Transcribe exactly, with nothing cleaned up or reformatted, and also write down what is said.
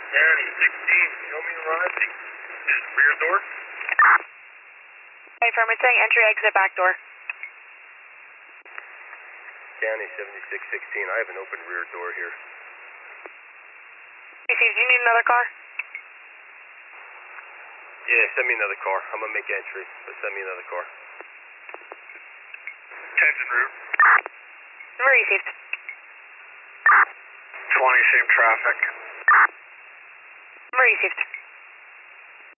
County sixteen, show me arriving. Is rear door? Hey, affirmative, entry, exit, back door. County seventy-six sixteen, I have an open rear door here. P C, do you need another car? Yeah, send me another car. I'm gonna make entry, but send me another car. Attention route. Number received. twenty, same traffic. Number received.